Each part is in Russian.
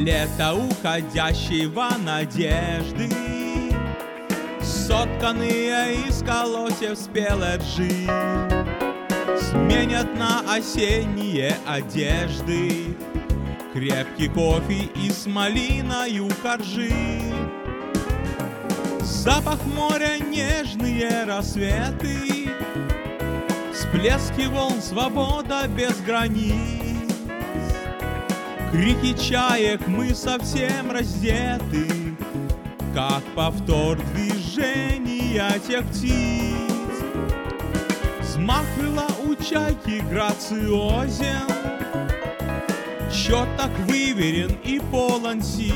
Лето уходящего надежды, сотканные из колосьев спелой ржи, сменят на осенние одежды крепкий кофе и с малиною коржи. Запах моря, нежные рассветы, всплески волн, свобода без границ. Крики чаек, мы совсем раздеты, как повтор движения тех птиц. Взмах крыла у чайки грациозен, счет так выверен и полон сил.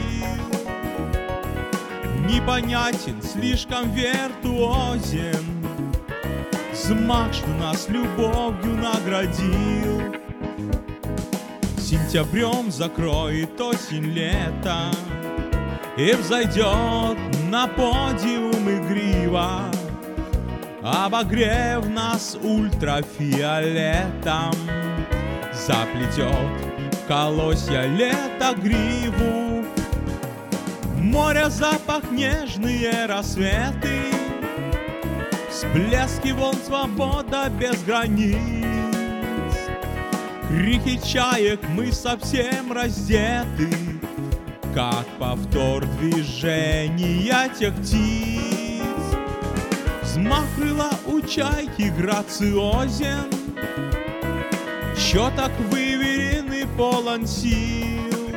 Непонятен, слишком виртуозен взмах, что нас любовью наградил. Сентябрем закроет осень лето и взойдет на подиум игриво, обогрев нас ультрафиолетом, заплетет в колосья лета гриву. Море запах, нежные рассветы, всплески волн, свобода без границ. Крики чаек, мы совсем раздеты, как повтор движения тех птиц. Взмах крыла у чайки грациозен, счет так выверен и полон сил.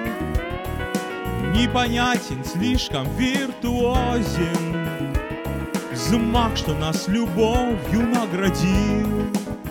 Непонятен, слишком виртуозен взмах, что нас любовью наградил.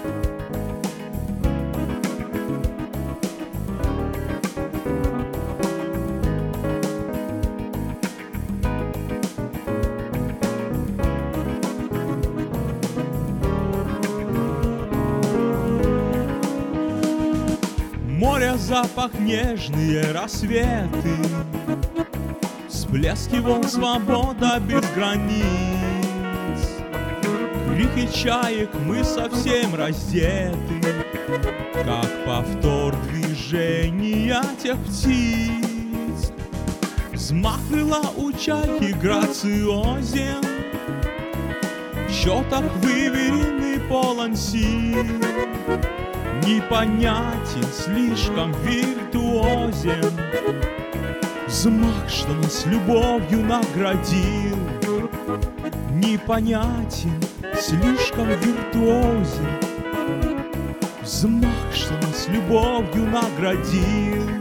Море запах, нежные рассветы, всплески волн, свобода без границ. Крики чаек, мы совсем раздеты, как повтор движения тех птиц. Взмах крыла у чайки грациозен, счет так выверен и полон сил. Непонятен, слишком виртуозен взмах, что нас любовью наградил. Непонятен, слишком виртуозен взмах, что нас любовью наградил.